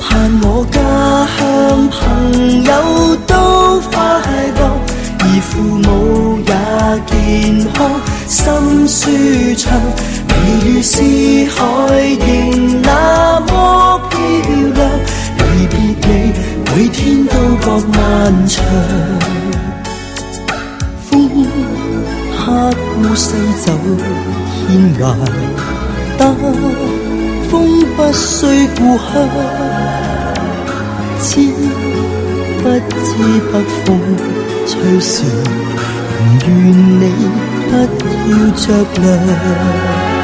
盼我家鄉朋友都快樂，而父母也健康，心舒暢。微如四海仍那麼漂亮，離別你每天都覺漫長。風刻孤身走天涯，但風不須故鄉，知不知北風吹時，仍願你不要着涼。